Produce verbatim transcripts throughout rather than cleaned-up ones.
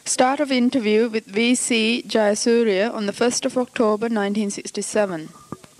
Start of interview with V C Jayasuriya on the first of October nineteen sixty-seven.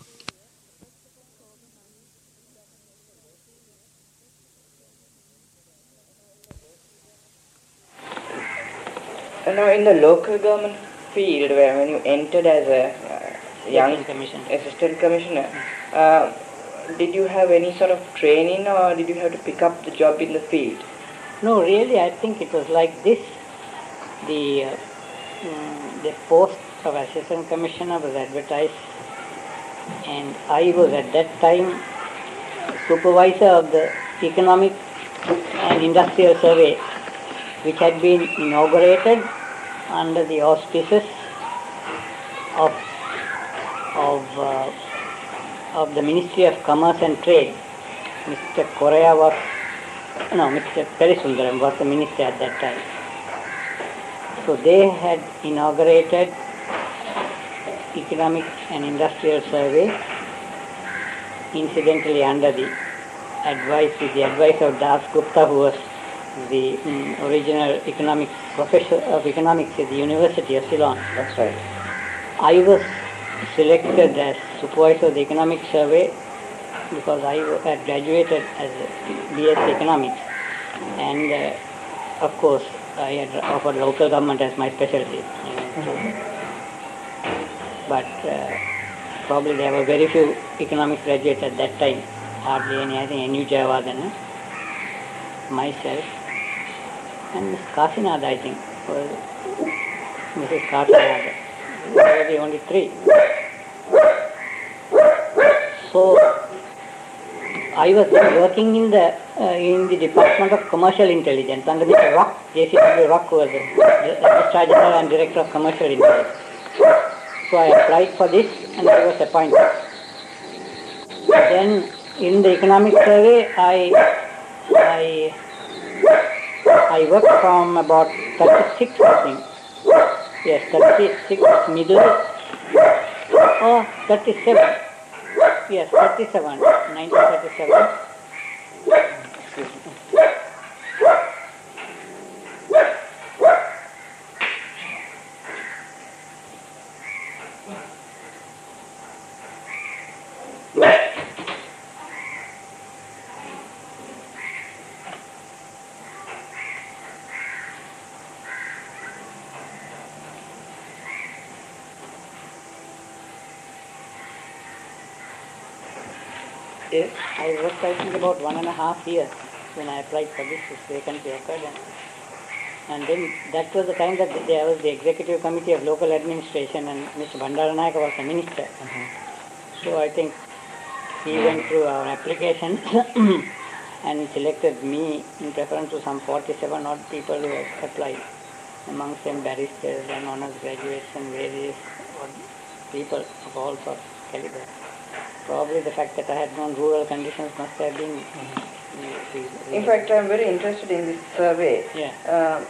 And now in the local government field, where when you entered as a uh, young commissioner. assistant commissioner, uh, did you have any sort of training or did you have to pick up the job in the field? No, really, I think it was like this. The uh, mm, the post of assistant commissioner was advertised, and I was at that time supervisor of the economic and industrial survey, which had been inaugurated under the auspices of of uh, of the Ministry of Commerce and Trade. Mister Korea was no, Mister Perisundaram was the minister at that time. So they had inaugurated economic and industrial survey, incidentally under the advice with the advice of Das Gupta, who was the um, original economics professor of economics at the University of Ceylon. That's right. I was selected as supervisor of the economic survey because I had graduated as a B S economics, and uh, of course I had offered local government as my specialty. Mm-hmm. But uh, probably there were very few economics graduates at that time, hardly any. I think N U Jayawardena, myself, and Miss Kasinada, I think, was Missus Kasinada. We were the only three. So I was working in the uh, in the Department of Commercial Intelligence under Mister Rock, J C W Rock, who was the Registrar General and Director of Commercial Intelligence. So I applied for this and I was appointed. Then in the economic survey, I I I worked from about thirty-six, I think. Yes, thirty-six middle or thirty-seven. Yes, thirty-seven, nineteen thirty-seven. Excuse me. Yes. I worked, I think, about one and a half years when I applied for this. This vacancy occurred, and, and then that was the time that there was the Executive Committee of Local Administration, and Mister Bandaranayaka was the minister. Uh-huh. So I think he went through our application and selected me in preference to some forty-seven odd people who had applied, amongst them barristers and honors graduates and various people of all sorts of caliber. Probably the fact that I had known rural conditions must have been... Mm-hmm. In fact, I am very interested in this survey. Yeah. Uh,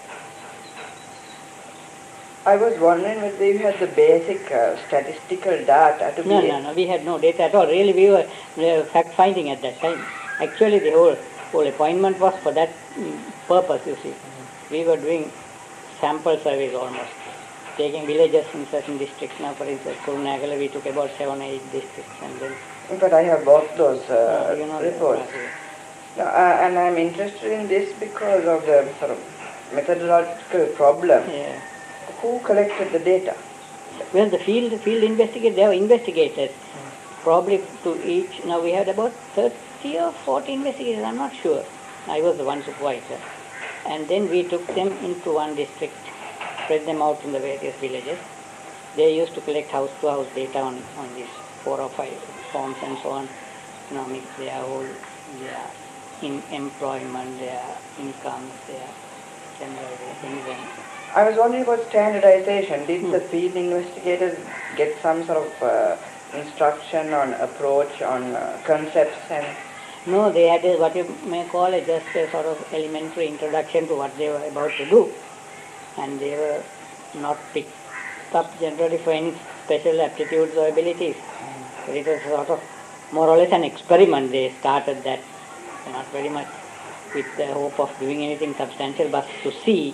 I was wondering whether you had the basic uh, statistical data to no, be... No, no, we had no data at all. Really, we were, we were fact-finding at that time. Actually, the whole, whole appointment was for that mm, purpose, you see. Mm-hmm. We were doing sample surveys almost, taking villages in certain districts. Now, for instance, Kurunagala, we took about seven or eight districts, and then... In fact, I have both those uh, uh, you know, reports. No, uh, and I am interested in this because of the sort of methodological problem. Yeah. Who collected the data? Well, the field, field investigators, they were investigators. Mm. Probably to each, now we had about thirty or forty investigators, I'm not sure. I was the one supervisor. And then we took them into one district, spread them out in the various villages. They used to collect house-to-house data on, on these four or five forms and so on, economics, their whole, their in employment, their incomes, their general things. And I was wondering about standardization. Did hmm. the field investigators get some sort of uh, instruction on approach, on uh, concepts and... No, they had a, what you may call a, just a sort of elementary introduction to what they were about to do. And they were not picked up generally for any special aptitudes or abilities. Mm. But it was sort of more or less an experiment. They started that, not very much with the hope of doing anything substantial, but to see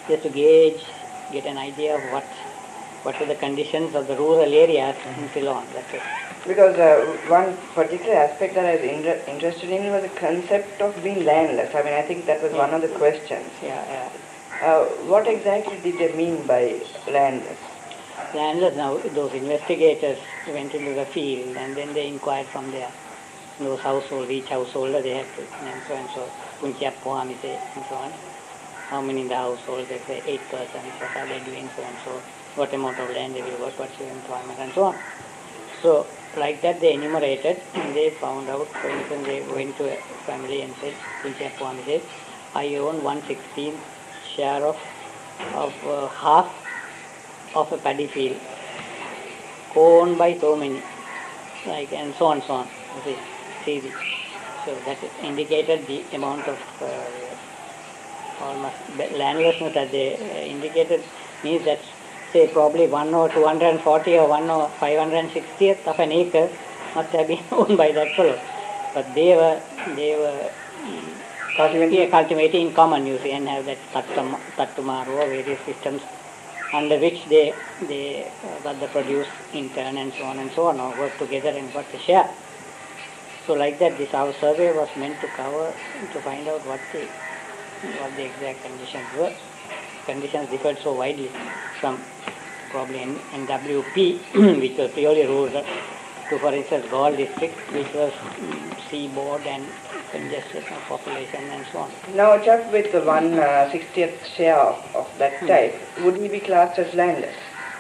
just to gauge, get an idea of what what are the conditions of the rural areas mm-hmm. in Ceylon. That's it. Because uh, one particular aspect that I was inter- interested in was the concept of being landless. I mean, I think that was yeah. one of the questions. Yeah, yeah. Uh, what exactly did they mean by landless? Landless, now those investigators went into the field and then they inquired from their those households, each householder they had to, and so and so, Punchappo, and so on. How many in the household, they say eight persons, what are they doing, so and so, what amount of land they will work, what's your employment, and so on. So, like that they enumerated and they found out, for instance, they went to a family and said, Punchappo said, I own one sixteenth share of, of uh, half of a paddy field, owned by so many, like, and so on, so on. You see, see, so that indicated the amount of uh, almost landlessness that they uh, indicated means that, say, probably one or two hundred forty or one or five hundred sixtieth of an acre must have been owned by that fellow. But they were, they were um, cultivating. Yeah, cultivating in common, you see, and have that tattum, tattumaru or various systems under which they they uh, got the produce in turn and so on and so on, or work together and got the share. So like that, this our survey was meant to cover, to find out what the what the exact conditions were. Conditions differed so widely from probably in, in W P, which was purely rural, to, for instance, Gaul district, which was um, seaboard and congested population and so on. Now, a chap with the one uh, sixtieth share of, of that hmm. type, would he be classed as landless?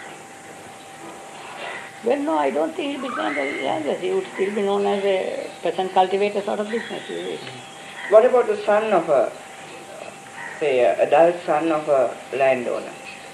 Well, no, I don't think he would be classed as landless. He would still be known as a peasant cultivator sort of business. Mm-hmm. What about the son of a, say, a adult son of a landowner?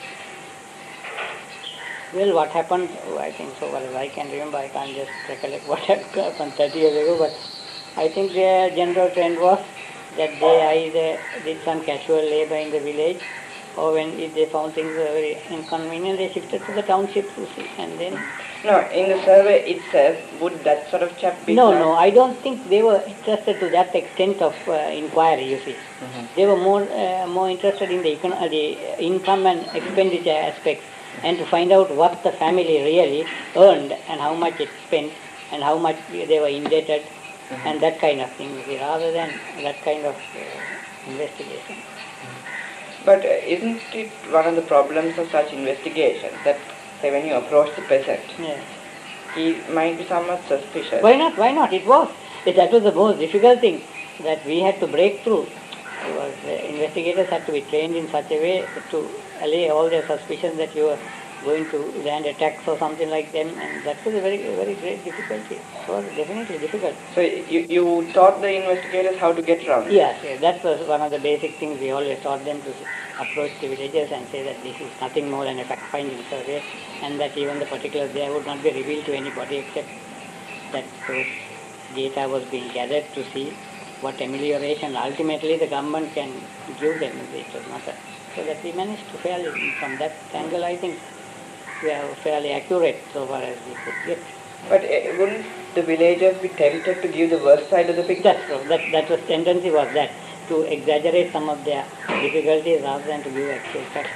Well, what happened, oh, I think so well as I can remember, I can't just recollect what happened thirty years ago, but I think the general trend was that they either did some casual labor in the village, or when if they found things very inconvenient, they shifted to the townships, you see, and then... No, in the survey itself, would that sort of chap be... No, no, I don't think they were interested to that extent of uh, inquiry, you see. Mm-hmm. They were more uh, more interested in the, econ- uh, the income and expenditure aspects, and to find out what the family really earned and how much it spent and how much they were indebted. Mm-hmm. And that kind of thing, rather than that kind of uh, investigation. But uh, isn't it one of the problems of such investigations that, say, when you approach the peasant, yes. he might be somewhat suspicious? Why not? Why not? It was. That was the most difficult thing that we had to break through. Was the investigators had to be trained in such a way to allay all their suspicions that you were going to land attacks or something like them, and that was a very, very great difficulty. It was definitely difficult. So you, you taught the investigators how to get around? Yes, yes, that was one of the basic things. We always taught them to approach the villagers and say that this is nothing more than a fact-finding survey, and that even the particulars there would not be revealed to anybody except that those data was being gathered to see what amelioration ultimately the government can give them. It was not a, so that we managed to fairly, from that angle, I think, we are fairly accurate so far as we could get. But uh, wouldn't the villagers be tempted to give the worst side of the picture? That's true. That, that was tendency was that, to exaggerate some of their difficulties rather than to give actual facts.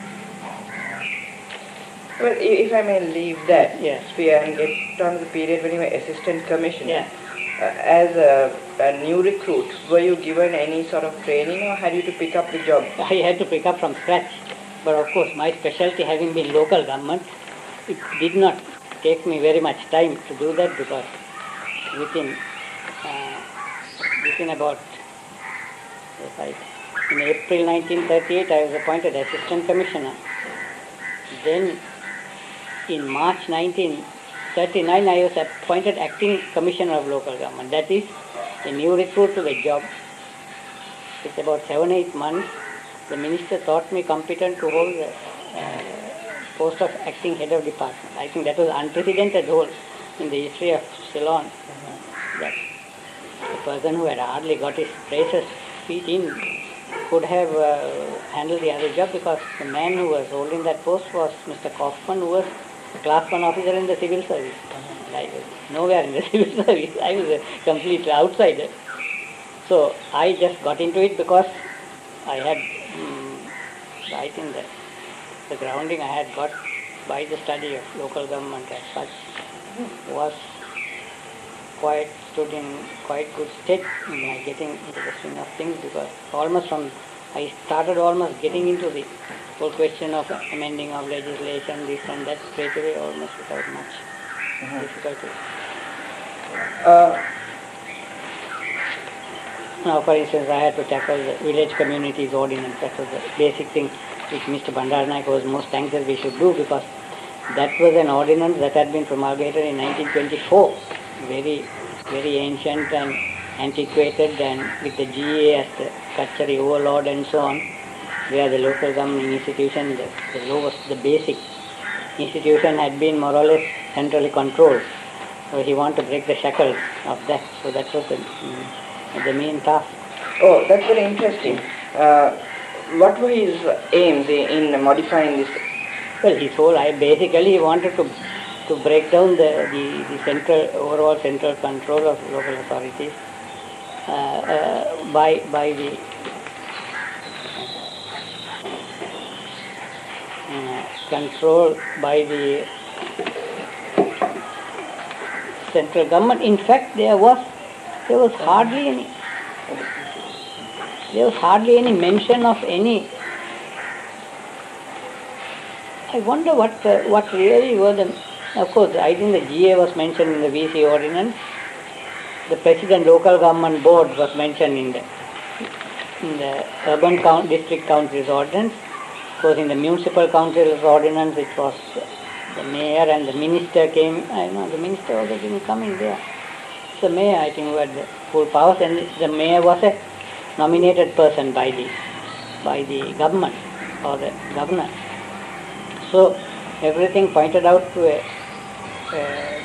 Well, if I may leave that yes. sphere and get on to the period when you were assistant commissioner, yeah. uh, as a, a new recruit, were you given any sort of training or had you to pick up the job? I had to pick up from scratch. But of course, my specialty having been local government, it did not take me very much time to do that, because within uh, within about yes, I, in April nineteen thirty-eight, I was appointed assistant commissioner. Then in March nineteen thirty-nine, I was appointed acting commissioner of local government. That is a new recruit to the job. It's about seven, eight months. The minister thought me competent to hold the uh, post of acting head of department. I think that was unprecedented role in the history of Ceylon. Uh, that a person who had hardly got his braces feet in could have uh, handled the other job, because the man who was holding that post was Mister Kaufman, who was a class one officer in the civil service. And I was nowhere in the civil service. I was a complete outsider. So I just got into it because I had um, I think that the grounding I had got by the study of local government as such was quite stood in quite good state in my getting into the swing of things, because almost from I started almost getting into the whole question of amending of legislation, this and that, straight away, almost without much mm-hmm. difficulty. Uh, now, for instance, I had to tackle the village communities ordinance. That was the basic thing which Mister Bandaranaike was most anxious we should do, because that was an ordinance that had been promulgated in nineteen twenty-four, very, very ancient and antiquated, and with the G A as the Kachari overlord and so on, where the local government institution, the, the lowest, the basic institution had been more or less centrally controlled. So he wanted to break the shackles of that. So that was the, um, the main task. Oh, that's very interesting. Uh, what were his aims in, in modifying this? Well, his whole, I basically he wanted to to break down the, the, the central, overall central control of local authorities uh, uh, by by the uh, control by the central government. In fact, there was there was hardly any there was hardly any mention of any. I wonder what uh, what really were the. Of course, I think the G A was mentioned in the V C ordinance. The President Local Government Board was mentioned in the in the Urban Count, District Council's ordinance. Of course, in the Municipal Council's ordinance, it was the mayor and the minister came. I know the minister also didn't come in there. The mayor, I think, who had the full powers, and the mayor was a nominated person by the by the government or the governor. So everything pointed out to a, a,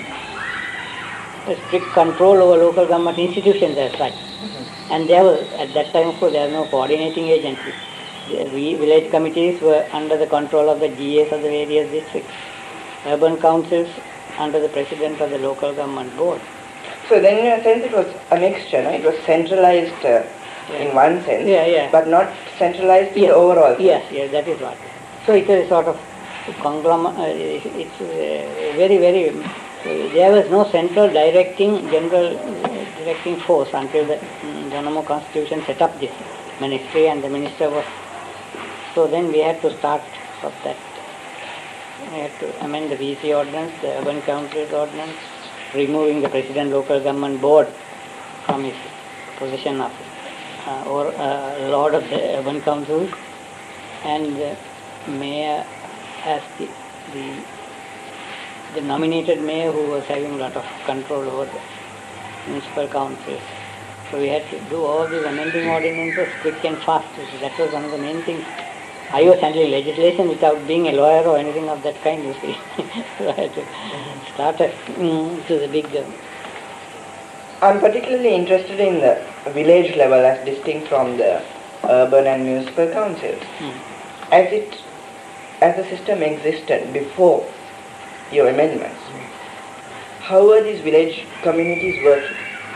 a strict control over local government institutions as such. Mm-hmm. And there was, at that time, of course, there was no coordinating agency. The village committees were under the control of the G As of the various districts. Urban councils under the president of the local government board. So then in a sense it was a mixture, no? It was centralized uh, yeah. in one sense, yeah, yeah. but not centralized in yes. the overall sense. Yes, yes, that is what. So it is a sort of conglomerate, uh, it's uh, very, very, uh, there was no central directing, general uh, directing force until the um, Janamo Constitution set up this ministry, and the minister was, so then we had to start of that. We had to amend the V C ordinance, the Urban Council's ordinance, removing the President Local Government Board from his position of uh, or uh, Lord of the Urban Council, and the Mayor as the, the the nominated mayor who was having a lot of control over the municipal councils. So we had to do all these amending ordinances quick and fast. That was one of the main things. I was handling legislation without being a lawyer or anything of that kind, you see. So I had to start a, mm, to the big... Uh, I'm particularly interested in the village level as distinct from the urban and municipal councils. Mm. As it, as the system existed before your amendments, mm. how were these village communities working?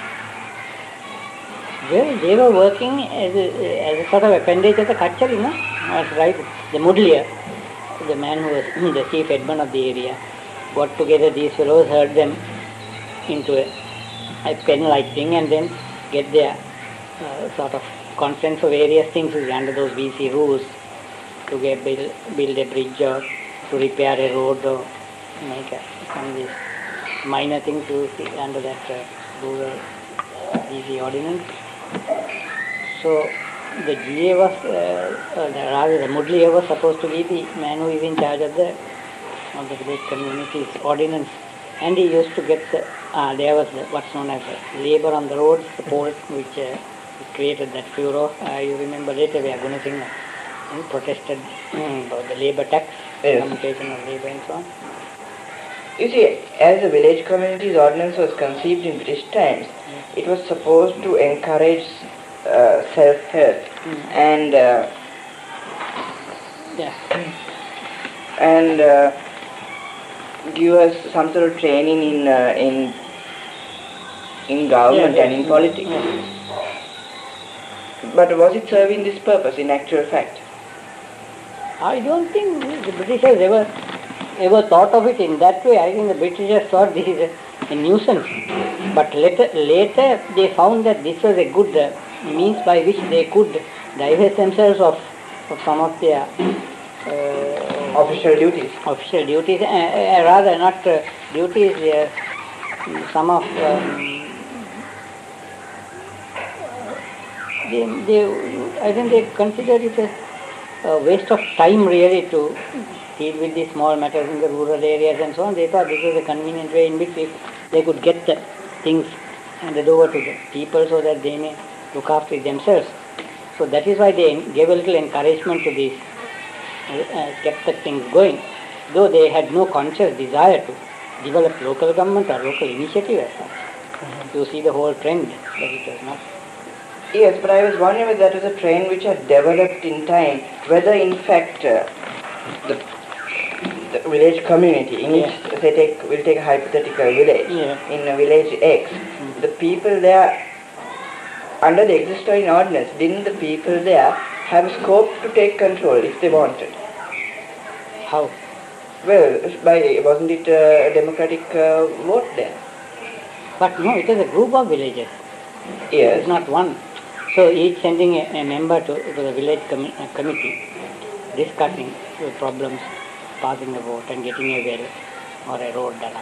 Well, they were working as a, as a sort of appendage of the Kachari, no? That's right. The Mudliya, the man who was the chief headman of the area, got together these fellows, herd them into a, a pen-like thing, and then get their uh, sort of consent for various things under those V C rules to get build, build a bridge or to repair a road or make a, some of these minor things to see under that uh, rural V C ordinance. So the G A was, uh, uh, the, rather the Mudliya was supposed to be the man who is in charge of the of the village community's ordinance, and he used to get the, uh, there was the, what's known as the labour on the roads, the port which uh, created that furor. Uh, you remember later where Gunasinghe uh, protested um, about the labour tax, yes. commutation of labour and so on. You see, as the village communities ordinance was conceived in British times, yes. it was supposed to encourage uh, self-help mm. and uh, yeah. and uh, give us some sort of training in uh, in in government yeah, yeah. and in politics. Yeah. But was it serving this purpose in actual fact? I don't think the Britishers ever ever thought of it in that way. I think the Britishers thought this is a, a nuisance. But later, later they found that this was a good uh, means by which they could divest themselves of, of some of their uh, Official duties. official duties, uh, uh, rather not uh, duties, uh, some of um, they, they, I think they considered it a, a waste of time really to deal with these small matters in the rural areas and so on. They thought this was a convenient way in which they, they could get the things handed over to the people so that they may look after it themselves. So that is why they gave a little encouragement to these, uh, kept the things going, though they had no conscious desire to develop local government or local initiative as such. Mm-hmm. You see the whole trend, but it was not. Yes, but I was wondering whether that was a trend which had developed in time, whether in fact uh, the, the village community, in Yeah. which, say, take, we'll take a hypothetical village, Yeah. in a village X, Mm. the people there, under the existing ordinance, didn't the people there have scope to take control if they wanted? How? Well, by wasn't it a democratic uh, vote there? But no, it is a group of villages. Yes. It's not one. So each sending a, a member to, to the village com- uh, committee, discussing the problems, passing a vote and getting a well or a road done up.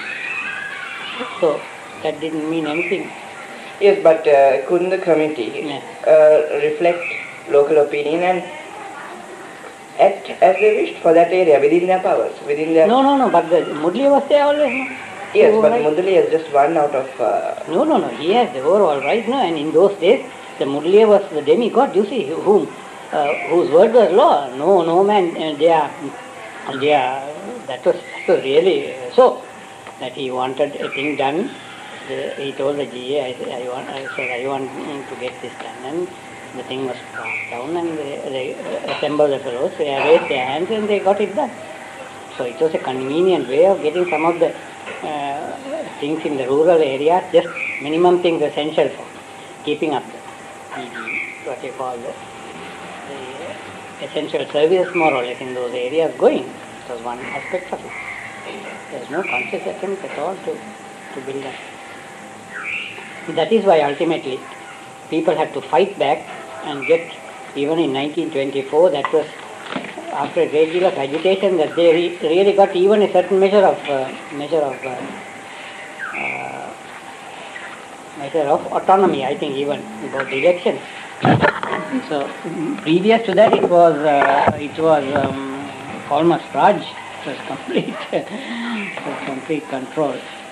So that didn't mean anything. Yes, but uh, couldn't the committee Yeah. uh, reflect local opinion and act as they wished for that area within their powers, within their... No, no, no, but the Mudli was there always. No? Yes, So, but right. Mudali is just one out of... Uh, No, no, no, he has the overall right now, and in those days, the Mudliya was the demigod, you see, whom, uh, whose word was law. No, no man, and they are, they are, that was, that was really uh, so, that he wanted a thing done. The, he told the G A, I, said, I, want, I said, I want mm, to get this done, and the thing was passed down, and they, they assembled the fellows, they raised their hands, and they got it done. So it was a convenient way of getting some of the uh, things in the rural area, just minimum things essential for keeping up the, the what you call the, the essential services more or less in those areas going. It was one aspect of it. There was no conscious attempt at all to, to build up. That is why ultimately people had to fight back and get, even in nineteen twenty-four, that was after a great deal of agitation, that they re- really got even a certain measure of uh, measure of uh, uh, measure of autonomy. I think even about the elections. So previous to that, it was uh, it was um, almost Raj. It was complete, it was complete control.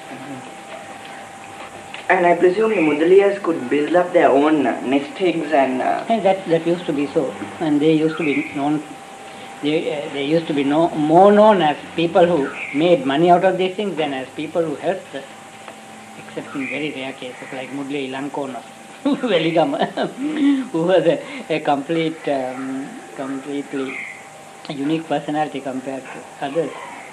and I presume the Mudaliyas could build up their own uh, nest eggs and... Uh, And that that used to be so, and they used to be known. They, uh, they used to be know, more known as people who made money out of these things than as people who helped, except in very rare cases like Mudli Ilankono, Veligama, who was a, a complete, um, completely unique personality compared to others.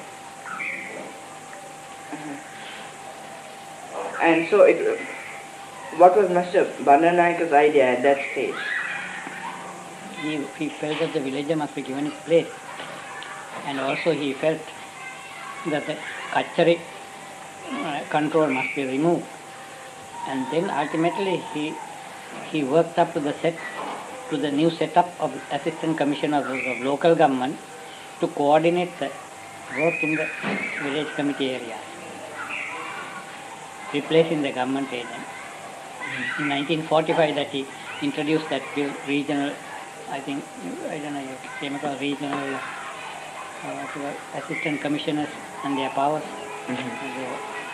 and so, it, what was Master Bandaranaike's idea at that stage? He, he felt that the villager must be given its place, and also he felt that the Kachari uh, control must be removed, and then ultimately he he worked up to the set to the new setup of assistant commissioners of, of local government to coordinate the work in the village committee area, replacing the government agent. In nineteen forty-five, that he introduced that bill, regional. I think, I don't know, you came across regional uh, assistant commissioners and their powers. Mm-hmm.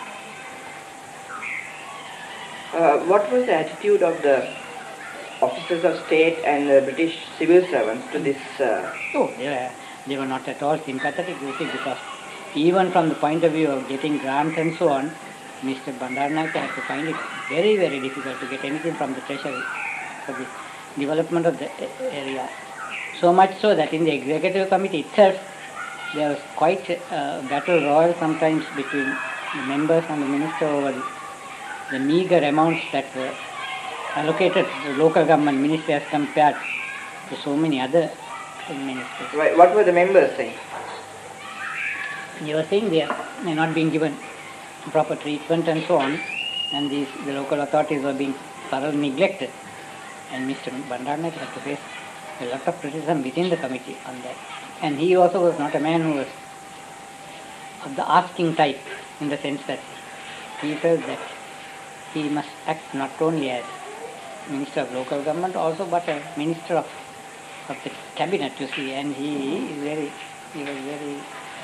Uh, what was the attitude of the officers of state and the British civil servants to this? Uh... Oh, they were, they were not at all sympathetic, you see, because even from the point of view of getting grants and so on, Mister Bandaranaike had to find it very, very difficult to get anything from the treasury for the development of the area. So much so that in the executive committee itself, there was quite a battle royal sometimes between the members and the minister over the, the meager amounts that were allocated to the local government ministry as compared to so many other in ministers. Right. What were the members saying? They were saying they are they're not being given proper treatment and so on, and these the local authorities were being thoroughly neglected. And Mister Bandaranaike had to face a lot of criticism within the committee on that. And he also was not a man who was of the asking type, in the sense that he felt that he must act not only as Minister of Local Government also, but a Minister of, of the Cabinet, you see, and he is very, he was very,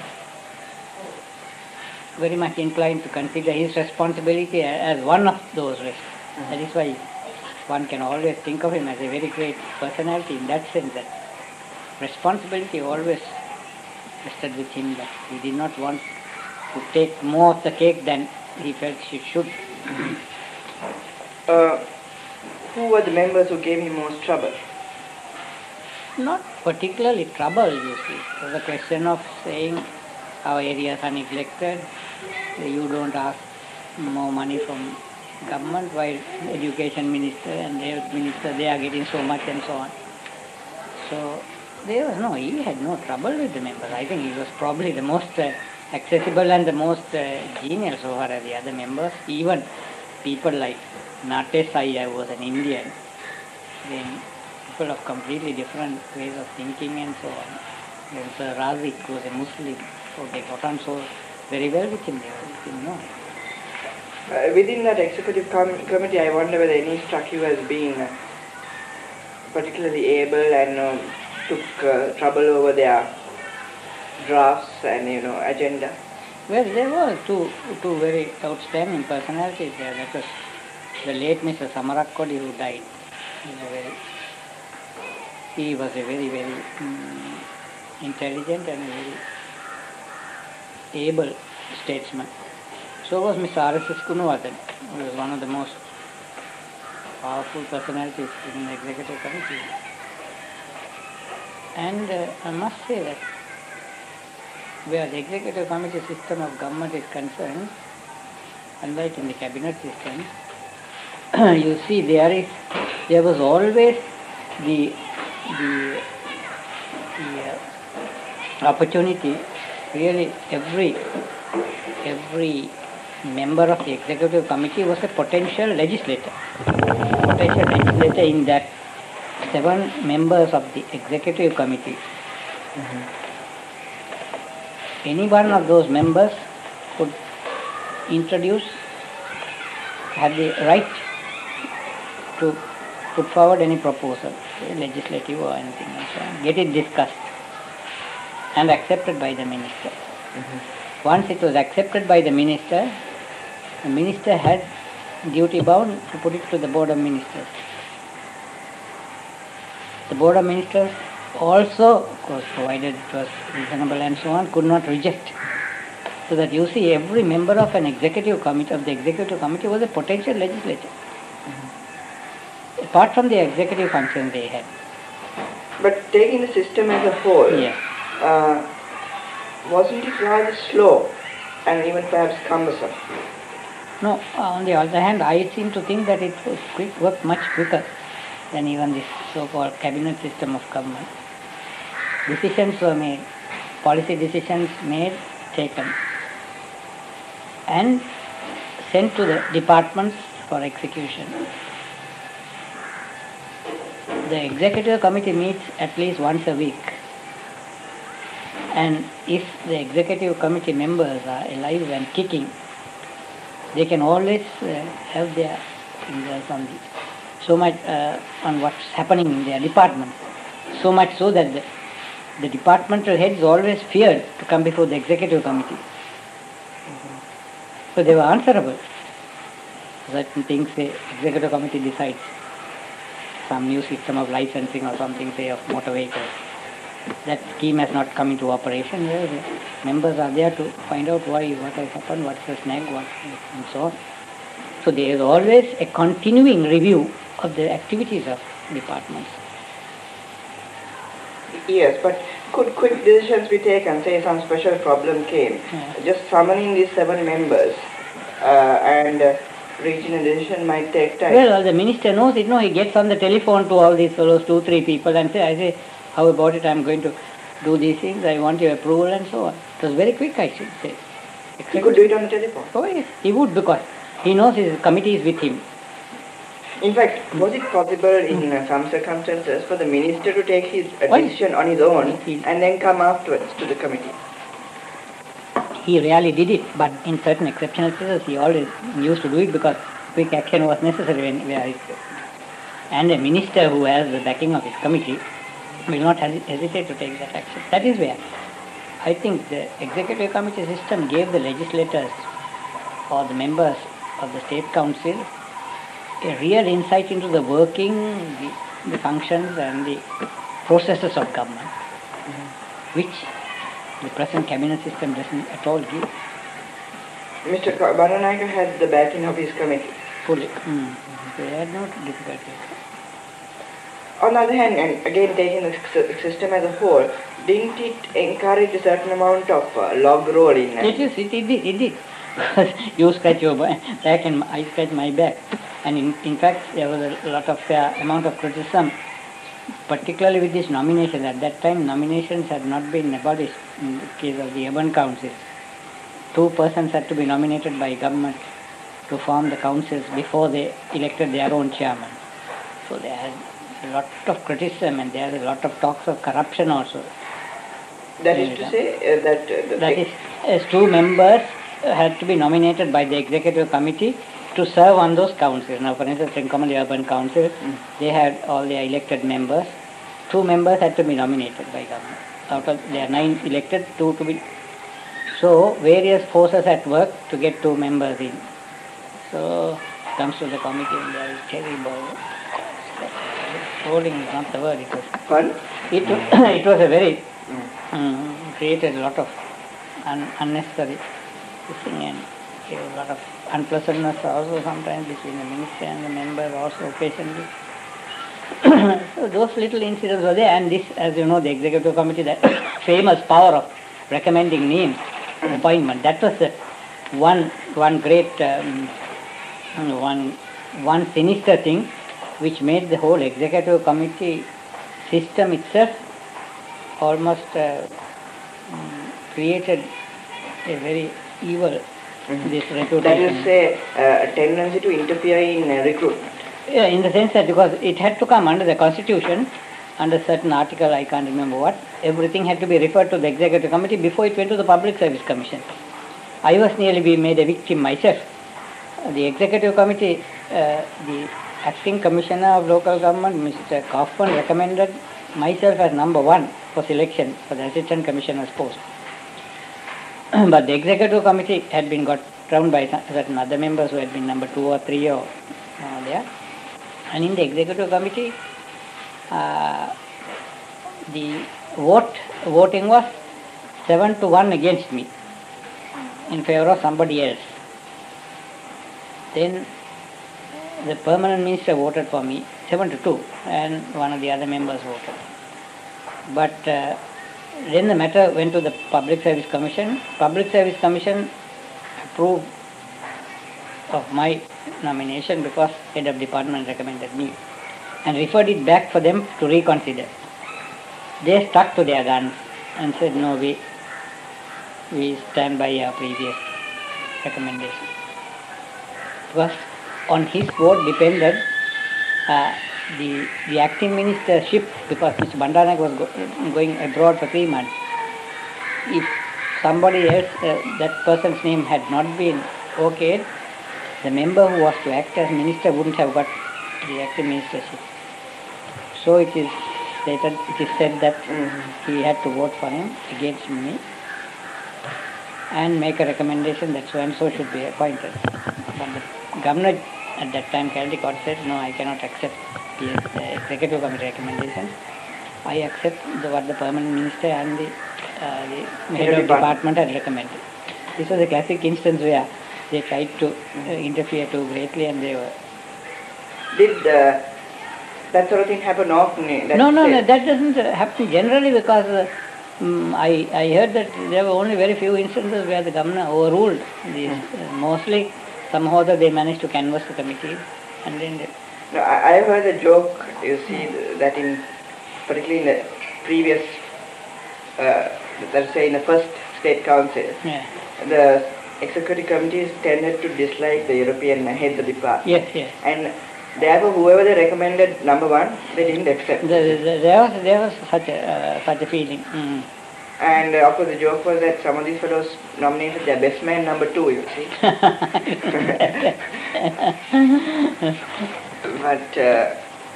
very much inclined to consider his responsibility as one of those risks. Mm-hmm. That is why one can always think of him as a very great personality in that sense, that responsibility always rested with him, that he did not want to take more of the cake than he felt he should. Uh, who were the members who gave him most trouble? Not particularly trouble, you see. It was a question of saying our areas are neglected, you don't ask more money from government, while education minister and health minister, they are getting so much and so on. So there was no, he had no trouble with the members. I think he was probably the most uh, accessible and the most uh, genial so far as the other members. Even people like Natesai was an Indian, then people of completely different ways of thinking and so on. Then Sir Razik was a Muslim, so they got on so very well with him, they were with him, no. Uh, within that executive com- committee, I wonder whether any struck you as being uh, particularly able and uh, took uh, trouble over their drafts and, you know, agenda. Well, there were two two very outstanding personalities there. That was the late Mister Samarakkodi, who died. He was a very, he was a very, very um, intelligent and a very able statesman. So was Mister R S S Kunnuvathan, who was one of the most powerful personalities in the executive committee. And uh, I must say that where the executive committee system of government is concerned, unlike in the cabinet system, you see there is there was always the the, the uh, opportunity. Really, every every member of the executive committee was a potential legislator. Potential legislator in that seven members of the executive committee. Mm-hmm. Any one of those members could introduce, had the right to put forward any proposal, legislative or anything, and so on, get it discussed and accepted by the minister. Mm-hmm. Once it was accepted by the minister, the minister had duty bound to put it to the Board of Ministers. The Board of Ministers also, of course, provided it was reasonable and so on, could not reject. So that you see, every member of an executive committee, of the executive committee, was a potential legislator. Mm-hmm. Apart from the executive functions they had. But taking the system as a whole, yes. uh, wasn't it rather slow and even perhaps cumbersome? No, on the other hand, I seem to think that it was quick, worked much quicker than even this so-called cabinet system of government. Decisions were made, policy decisions made, taken, and sent to the departments for execution. The executive committee meets at least once a week, and if the executive committee members are alive and kicking, they can always uh, have their fingers on the, so much uh, on what's happening in their department. So much so that the, the departmental heads always feared to come before the executive committee. Mm-hmm. So they were answerable. Certain things the executive committee decides. Some new system of licensing or something, say, of motor vehicles. That scheme has not come into operation. Well, the members are there to find out why, what has happened, what's the snag, what, and so on. So there is always a continuing review of the activities of departments. Yes, but could quick decisions be taken, say some special problem came, yeah. Just summoning these seven members uh, and uh, reaching a decision might take time. Well, the minister knows it, no, he gets on the telephone to all these fellows, two, three people, and say, I say, how about it, I'm going to do these things, I want your approval and so on. It was very quick, I should say. He could do it on the telephone? Oh yes, he would, because he knows his committee is with him. In fact, was it possible in uh, some circumstances for the minister to take his uh, decision on his own and then come afterwards to the committee? He rarely did it, but in certain exceptional cases he always used to do it because quick action was necessary when where it, and a minister who has the backing of his committee will not hesi- hesitate to take that action. That is where I think the executive committee system gave the legislators or the members of the state council a real insight into the working, the, the functions and the processes of government, mm-hmm. which the present cabinet system doesn't at all give. Mister Bandanayake had the backing of his committee. Fully. Mm-hmm. They had no difficulty. On the other hand, and again taking the system as a whole, didn't it encourage a certain amount of uh, log rolling? It is, it, it did, it did. You scratch your back and I scratch my back. And in, in fact, there was a lot of uh, amount of criticism, particularly with this nomination. At that time, nominations had not been abolished in the case of the urban councils. Two persons had to be nominated by government to form the councils before they elected their own chairman. So they had a lot of criticism and there is a lot of talks of corruption also. That is to say uh, that... Uh, the that is, as two members had to be nominated by the executive committee to serve on those councils. Now, for instance, Trincomalee Urban Council, mm. they had all their elected members. Two members had to be nominated by government. Out of there are nine elected, two to be... So, various forces at work to get two members in. So, it comes to the committee and there is terrible... Rolling is not the word, it was... Fun? It, it was a very... Mm. Um, created a lot of un, unnecessary thing and gave a lot of unpleasantness also sometimes between the minister and the member also occasionally. So those little incidents were there, and this, as you know, the executive committee, that famous power of recommending names, mm. appointment, that was the one one great, um, one one sinister thing which made the whole executive committee system itself almost uh, um, created a very evil mm-hmm. this reputation. That is a, uh, a tendency to interfere in uh, recruitment. Yeah, in the sense that because it had to come under the constitution, under certain article, I can't remember what, everything had to be referred to the executive committee before it went to the public service commission. I was nearly made a victim myself. The executive committee, uh, the acting commissioner of local government, Mister Kaufman, recommended myself as number one for selection for the assistant commissioner's post. But the executive committee had been got round by certain other members who had been number two or three or uh, there. And in the executive committee, uh, the vote voting was seven to one against me in favor of somebody else. Then the permanent minister voted for me, seven to two, and one of the other members voted. But uh, then the matter went to the Public Service Commission. Public Service Commission approved of my nomination because head of department recommended me and referred it back for them to reconsider. They stuck to their guns and said, no, we, we stand by our previous recommendation. Because on his vote depended uh, the, the acting ministership, because Mister Bandanayake was go, going abroad for three months. If somebody else, uh, that person's name had not been okayed, the member who was to act as minister wouldn't have got the acting ministership. So it is stated, it is said that mm-hmm. he had to vote for him against me and make a recommendation that so and so should be appointed. But the governor at that time, Caldecott, said, no, I cannot accept the executive committee recommendation. I accept the, what the permanent minister and the, uh, the head of department had recommended. This was a classic instance where they tried to uh, interfere too greatly and they were... Did uh, that sort of thing happen often? No, no, no, that doesn't happen generally because uh, um, I, I heard that there were only very few instances where the governor overruled these. Mm. Uh, mostly, somehow that they managed to canvass the committee and then they... No, I, I heard a joke, you see, that in, particularly in the previous, uh, let's say in the first state council, Yeah. the executive committees tended to dislike the European head of the department. Yes, yes. And therefore, whoever they recommended number one, they didn't accept. There, there, there was there was such a uh, such a feeling. Mm. And uh, of course, the joke was that some of these fellows nominated their best man number two, you see. But uh,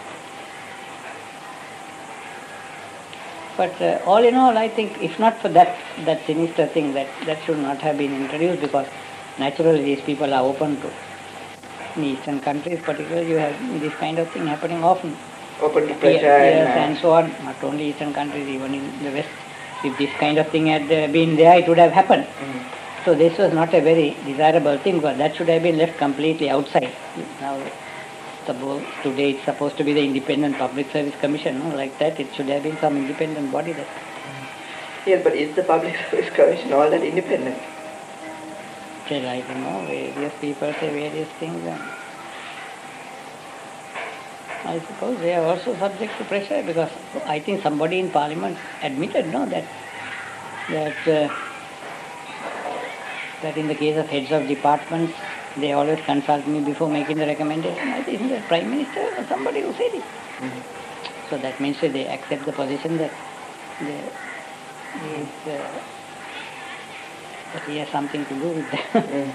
But uh, all in all, I think if not for that that sinister thing, that that should not have been introduced, because naturally these people are open to. In Eastern countries, particularly, you have this kind of thing happening often. open to pressure Yes, and, uh, and so on. Not only Eastern countries, even in the West. If this kind of thing had uh, been there, it would have happened. mm, So this was not a very desirable thing, but that should have been left completely outside. Now, suppose today it's supposed to be the Independent Public Service Commission, no? Like that, it should have been some independent body that. yes, but is the Public Service Commission all that independent? Well, I don't know, various people say various things, and I suppose they are also subject to pressure, because I think somebody in Parliament admitted, no, that that uh, that in the case of heads of departments, they always consult me before making the recommendation. I think the Prime Minister or somebody who said it. Mm-hmm. So that means that they accept the position that they, is, uh, that he has something to do with that. Mm.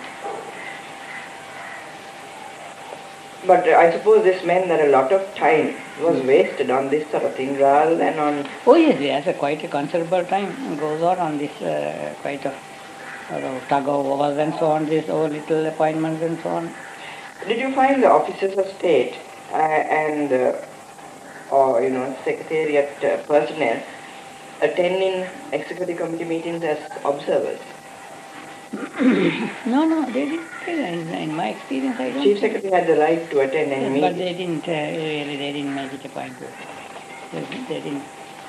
But uh, I suppose this meant that a lot of time was wasted on this sort of thing rather than on... Oh yes, yes, a quite a considerable time goes on on this uh, quite a sort of tug of wars and so on, these all little appointments and so on. Did you find the officers of state uh, and, uh, or, you know, secretariat uh, personnel attending executive committee meetings as observers? No, no, they didn't. In, in my experience, I don't. Chief think- Secretary had the right to attend any Yes, but meeting. they didn't, uh, really, they didn't make it a point to it. They, they didn't.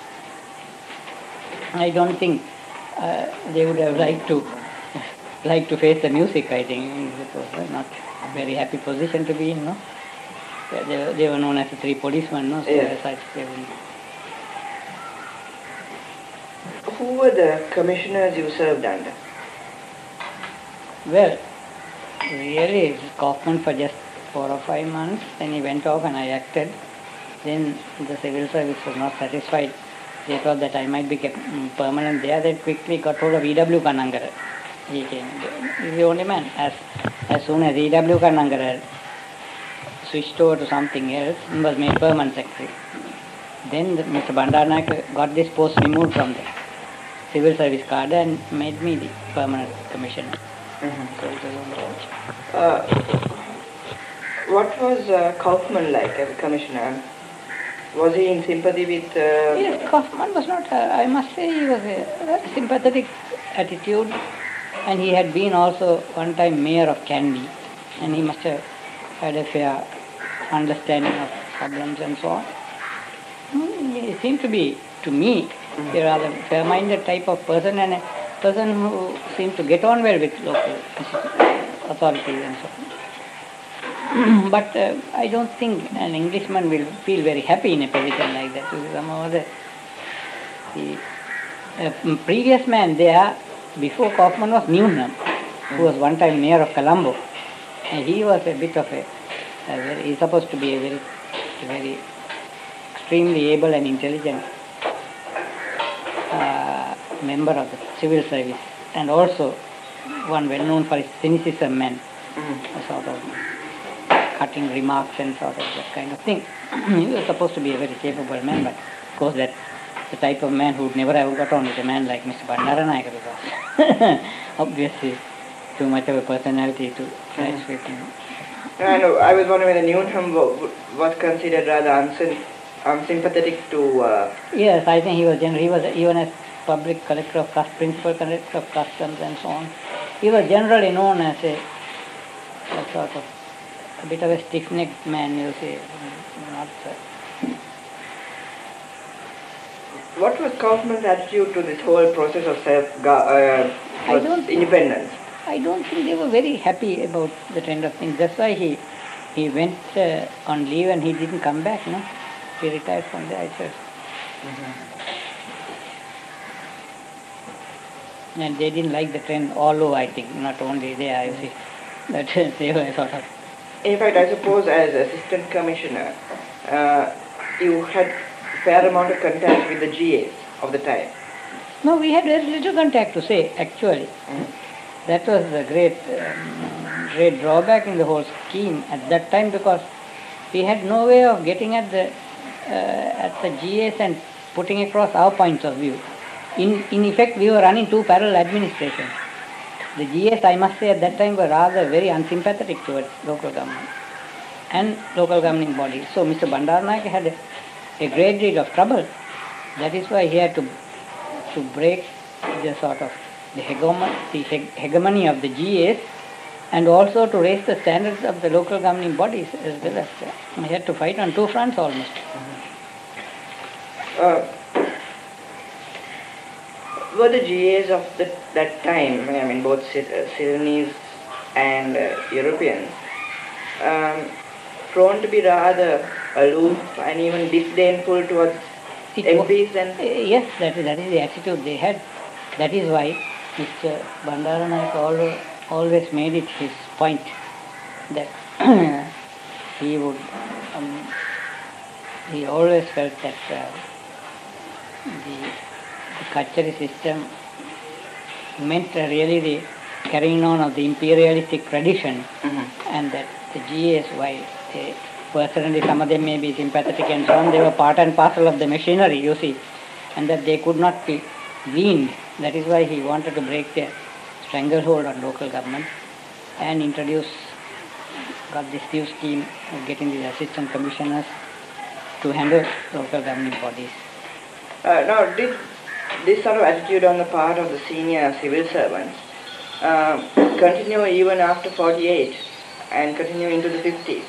I don't think uh, they would have liked to, liked to face the music, I think. It was uh, not a very happy position to be in, no? Yeah, They, were- they were known as the three policemen, no? So Yes. as such, they wouldn't. Who were the commissioners you served under? Well, really, Kaufman for just four or five months, then he went off and I acted. Then the civil service was not satisfied. They thought that I might be kept mm, permanent there. They quickly got hold of E W Kannangara. He came. He's the only man. As, as soon as E W Kannangara switched over to something else, he was made permanent secretary. Then the, Mister Bandaranaike got this post removed from the civil service card and made me the permanent commissioner. Mm-hmm. So it was on the bench. Uh, what was uh, Kaufman like as a commissioner? Was he in sympathy with... Uh, Yes, Kaufman was not, uh, I must say, he was a, a sympathetic attitude, and he had been also one time mayor of Kandy, and he must have had a fair understanding of problems and so on. Mm, He seemed to be, to me, a rather fair-minded type of person, and a person who seemed to get on well with local authorities and so on. But uh, I don't think an Englishman will feel very happy in a position like that. Somehow the, the uh, previous man there, before Kaufman, was Newnham, who was one time mayor of Colombo. And he was a bit of a, a very, he's supposed to be a very, a very extremely able and intelligent uh, member of the civil service, and also one well known for his cynicism and Mhm. a sort of cutting remarks and sort of that kind of thing. He was supposed to be a very capable man, but of course that's the type of man who would never have got on with a man like Mister Bandaranaike, because obviously too much of a personality to clash with him. I know, I was wondering whether Newnham wa- was considered rather unsym- unsympathetic to... Uh, Yes, I think he was generally, he was even as public collector of cust, principal collector of customs and so on. He was generally known as a, a sort of a bit of a stiff-necked man, you see, not. Uh, what was Kaufman's attitude to this whole process of self uh, I don't- independence? I don't think they were very happy about the trend of things. That's why he he went uh, on leave and he didn't come back. No, he retired from there. I said. and they didn't like the trend all over, I think, not only there, you see, that they were sort of... In fact, I suppose as assistant commissioner, uh, you had fair amount of contact with the G As of the time. No, we had very little contact to say, actually. Mm. That was the great, um, great drawback in the whole scheme at that time, because we had no way of getting at the uh, at the G As and putting across our points of view. In in effect, we were running two parallel administrations. The G As, I must say, at that time were rather very unsympathetic towards local government and local governing bodies. So Mister Bandaranaike had a, a great deal of trouble. That is why he had to to break the sort of the hegemony, the hegemony of the G As, and also to raise the standards of the local governing bodies as well as uh, he had to fight on two fronts almost. Uh, were the G As of the, that time, I mean both Ceylonese and uh, Europeans, um, prone to be rather aloof and even disdainful towards It M was- Ps and... uh, Yes, that is, that is the attitude they had. That is why Mister Bandaranaike always, always made it his point that he would, um, he always felt that uh, the, the Kachari system meant uh, really the carrying on of the imperialistic tradition, Mhm. and that the G As, while they, personally some of them may be sympathetic and so on, they were part and parcel of the machinery, you see, and that they could not be weaned. That is why he wanted to break their stranglehold on local government and introduce, got this new scheme of getting the assistant commissioners to handle local governing bodies. Uh, now, did this sort of attitude on the part of the senior civil servants uh, continue even after forty-eight and continue into the fifties?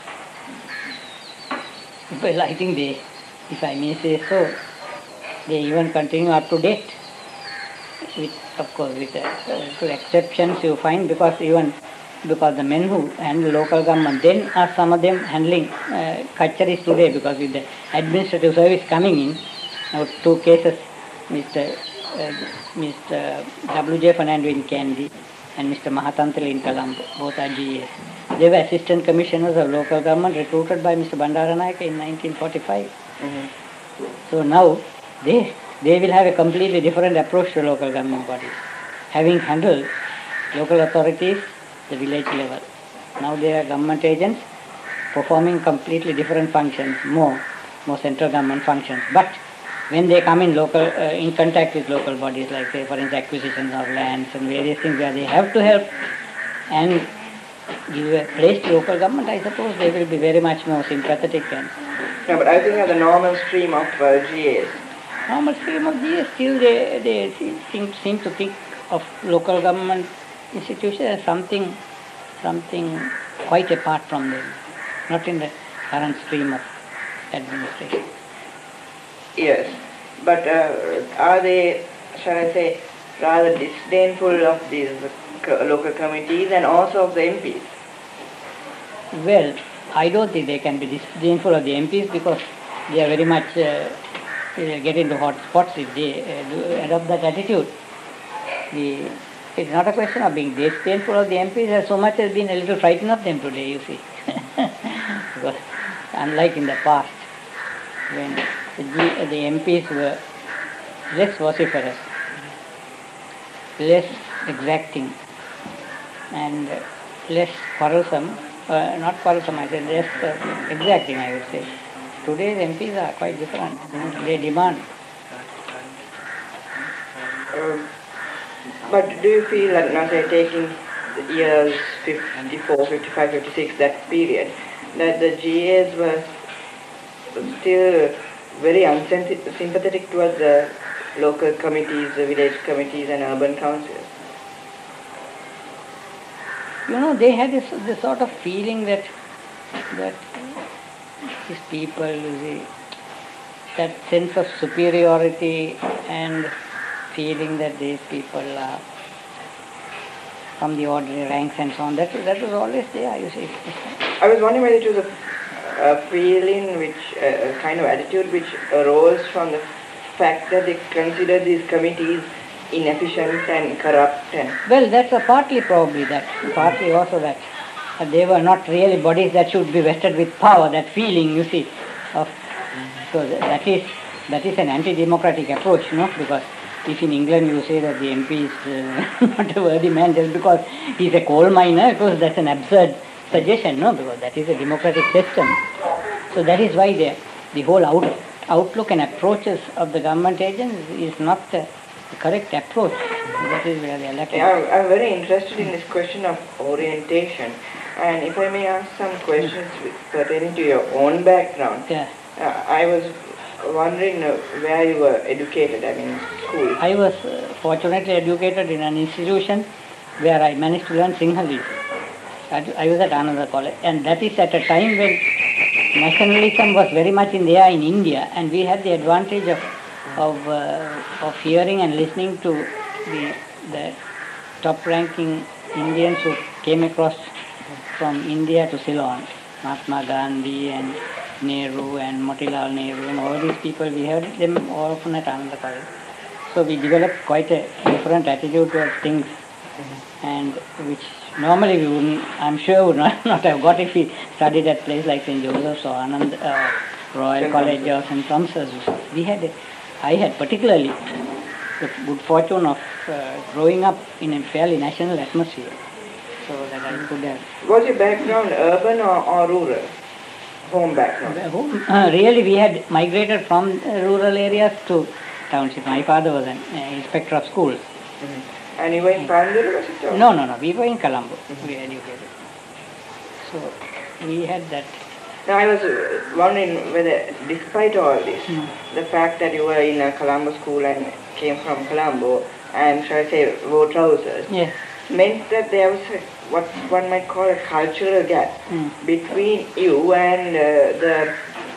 Well, I think they, if I may say so, they even continue up to date. With, of course, with uh, two exceptions you find, because even because the men who handle local government then are some of them handling uh, Kacharis today, because with the administrative service coming in, now two cases, Mister Uh, Mister W J Fernando in Kandy and Mister Mahatanthil in Colombo, both are G As. They were assistant commissioners of local government recruited by Mister Bandaranaike in nineteen forty-five. Mm-hmm. So now they they will have a completely different approach to local government bodies, having handled local authorities, the village level. Now they are government agents performing completely different functions, more more central government functions. But when they come in local uh, in contact with local bodies, like say for instance acquisitions of lands and various things where they have to help and give a place to local government, I suppose they will be very much more sympathetic. And No, but I think of the normal stream of uh, G As. normal stream of G S, still they, they seem, seem to think of local government institutions as something, something quite apart from them, not in the current stream of administration. Yes, but uh, are they, shall I say, rather disdainful of these co- local committees and also of the M Ps? Well, I don't think they can be disdainful of the M Ps, because they are very much uh, get into hot spots if they uh, do adopt that attitude. The, it's not a question of being disdainful of the M Ps as so much as being a little frightened of them today, you see. Because unlike in the past, when the, G, the M Ps were less vociferous, less exacting, and uh, less quarrelsome, uh, not quarrelsome, I said, less uh, exacting, I would say. Today's M Ps are quite different. They demand. Um, but do you feel that, now say, taking the years fifty-four, fifty-five, fifty-six, that period, that the G As were still very unsympathetic towards the local committees, the village committees and urban councils? You know, they had this, this sort of feeling that that these people, you see, that sense of superiority and feeling that these people are from the ordinary ranks and so on, that, that was always there, you see. I was wondering whether it was a, a feeling which, a, a kind of attitude which arose from the fact that they considered these committees inefficient and corrupt and Well, that's a partly probably that, partly also that uh, they were not really bodies that should be vested with power, that feeling, you see, of, so that that is, that is an anti-democratic approach, no, because if in England you say that the M P is uh, not a worthy man just because he's a coal miner, of course that's an absurd suggestion, no, because that is a democratic system. So that is why the, the whole out, outlook and approaches of the government agents is not the, the correct approach. That is where they are lacking. I'm, I'm very interested in this question of orientation, and if I may ask some questions with- pertaining to your own background. Yeah. Uh, I was wondering uh, where you were educated, I mean school. I was uh, fortunately educated in an institution where I managed to learn Sinhalese. I I was at Ananda College, and that is at a time when nationalism was very much in the air in India, and we had the advantage of of uh, of hearing and listening to the the top-ranking Indians who came across from India to Ceylon, Mahatma Gandhi and Nehru and Motilal Nehru and all these people. We heard them all often at Ananda College. So we developed quite a different attitude towards things, and which normally we wouldn't, I'm sure would not, not have got if we studied at place like Saint Joseph's or Anand, uh, Royal Saint College Thomas. or Saint Thomas's. We had, a, I had particularly the good fortune of uh, growing up in a fairly national atmosphere, so that I could have. Was your background urban or, or rural? Home background. Uh, really, we had migrated from uh, rural areas to township. My father was an uh, inspector of schools. Mm-hmm. And you were in Panduru, was it? or- No, no, no. We were in Colombo. We were educated. So we had that. Now I was uh, wondering whether, despite all this, Mm. the fact that you were in a Colombo school and came from Colombo and, shall I say, wore trousers, Yes. meant that there was a, what one might call a cultural gap Mm. between you and uh, the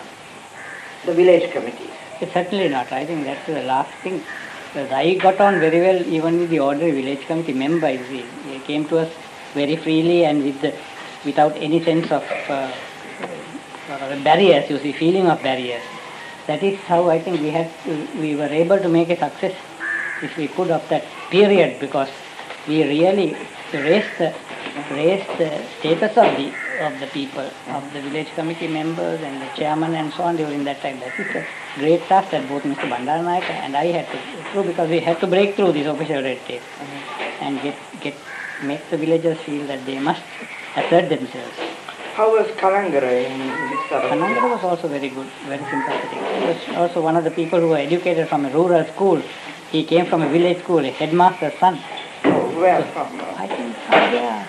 the village committees. It's certainly not. I think that's the last thing. Because I got on very well even with the ordinary village committee members. They they came to us very freely and with the, without any sense of uh, sort of a barriers, you see, feeling of barriers. That is how I think we had to, we were able to make a success, if we could, of that period, because we really raised the, raised the status of the of the people, of the village committee members and the chairman and so on during that time. That is a great task that both Mister Bandaranaike and I had to do, because we had to break through this official red tape and get get make the villagers feel that they must assert themselves. How was Kalangara in this sort of... Kanandara was also very good, very sympathetic. He was also one of the people who were educated from a rural school. He came from a village school, a headmaster's son. Where from? I think somewhere,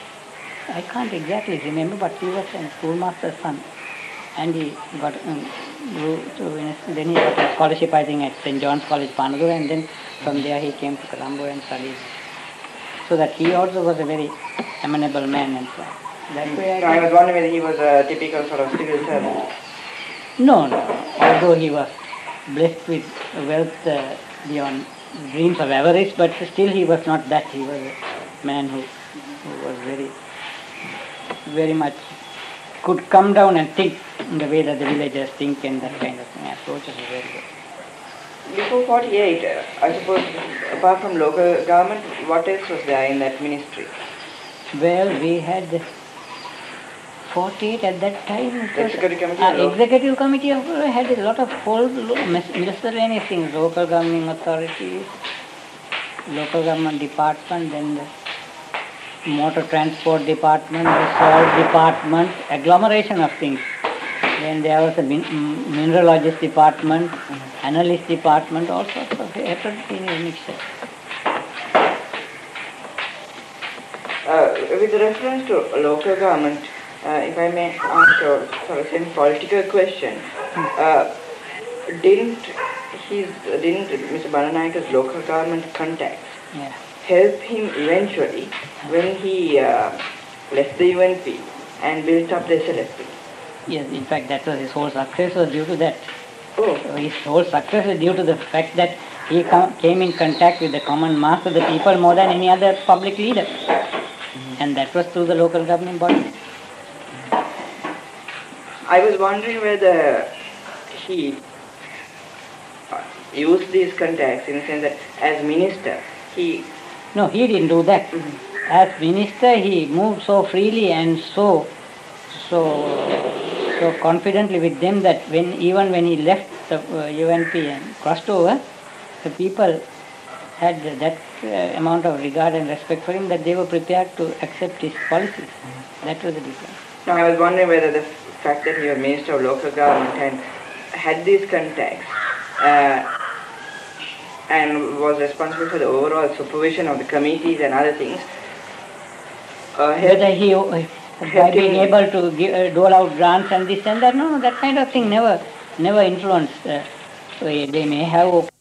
I can't exactly remember, but he was a schoolmaster's son. And he got, um, grew to, then he got a scholarship, I think, at Saint John's College, Panadura, and then from there he came to Colombo and studied. So that he also was a very amenable man and so on. That way I No, I think- was wondering whether he was a typical sort of civil servant. No, no. Although he was blessed with wealth uh, beyond dreams of avarice, but still he was not that. He was a man who, who was very, very much, could come down and think in the way that the villagers think, and that kind of thing. Approaches was very good. Before forty-eight, uh, I suppose, apart from local government, what else was there in that ministry? Well, we had forty-eight at that time. It was- Executive committee Uh, or lo- executive committee of, uh, had a lot of whole lo- mis- miscellaneous things, local governing authorities, local government department, then the motor transport department, the salt department, agglomeration of things. Then there was a min- mm, mineralogist department, analyst department, all sorts of heterogeneous mixture. Uh, with reference to local government, uh, if I may ask a sort of same political question, uh, didn't his, didn't Mister Bananaike's local government contacts Yeah. help him eventually when he uh, left the U N P and built up the S L F P? Yes, in fact, that was his whole success was due to that. Oh, So his whole success is due to the fact that he com- came in contact with the common mass of the people more than any other public leader. And that was through the local governing body. I was wondering whether he uh, used these contacts in the sense that as minister, he... No, he didn't do that. Mm-hmm. As minister, he moved so freely and so, so, so confidently with them that when even when he left the uh, U N P and crossed over, the people had that uh, amount of regard and respect for him that they were prepared to accept his policies. Mm-hmm. That was the difference. Now, I was wondering whether the fact that he was Minister of Local Government and had these contacts uh, and was responsible for the overall supervision of the committees and other things. Uh, Whether he, uh, by being able to give, uh, dole out grants and this and that, no, no, that kind of thing never, never influenced. Uh, they may have